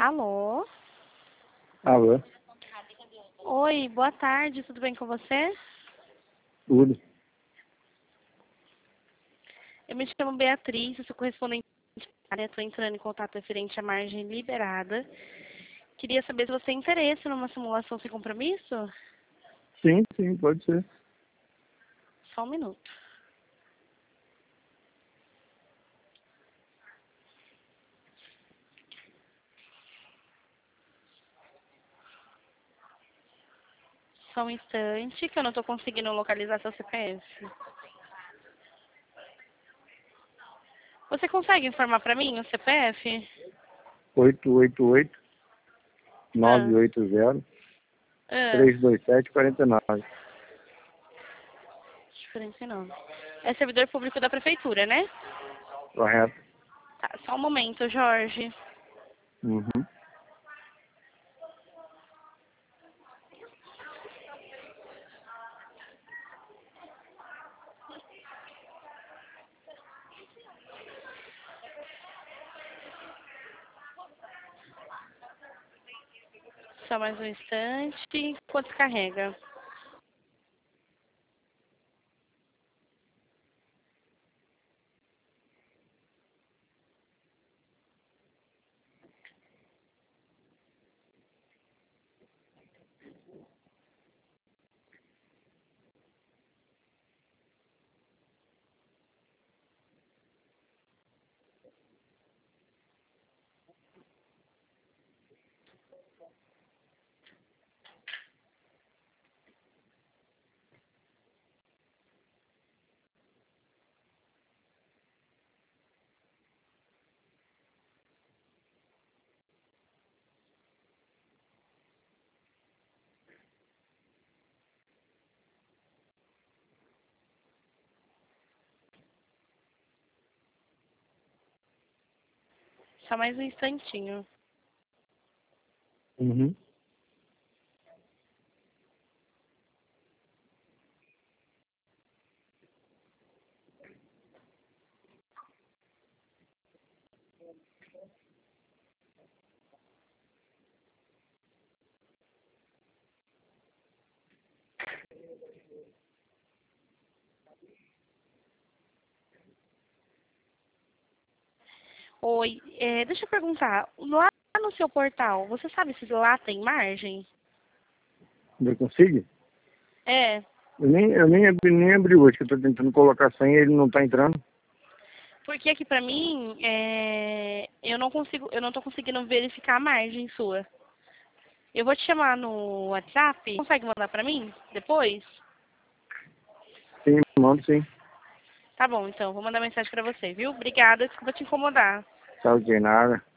Alô? Alô? Oi, boa tarde, tudo bem com você? Tudo. Eu me chamo Beatriz, eu sou correspondente da área, estou entrando em contato referente à margem liberada. Queria saber se você tem interesse numa simulação sem compromisso? Sim, pode ser. Só um minuto. Só um instante, que eu não estou conseguindo localizar seu CPF. Você consegue informar para mim o CPF? 888 Ah, 980 ah, 327 49. 49. É servidor público da prefeitura, né? Correto? Tá, só um momento, Jorge. Uhum. Só mais um instante. Quanto carrega? Só mais um instantinho. Uhum. Oi, deixa eu perguntar. Lá no seu portal, você sabe se lá tem margem? Eu consigo? É, Eu nem abri hoje, que eu tô tentando colocar a senha e ele não tá entrando. porque aqui pra mim, eu não tô conseguindo verificar a margem sua. Eu vou te chamar no WhatsApp. Consegue mandar pra mim depois? Sim, mando sim. Tá bom, então, vou mandar mensagem pra você, viu? Obrigada, desculpa te incomodar. Tá ok, nada.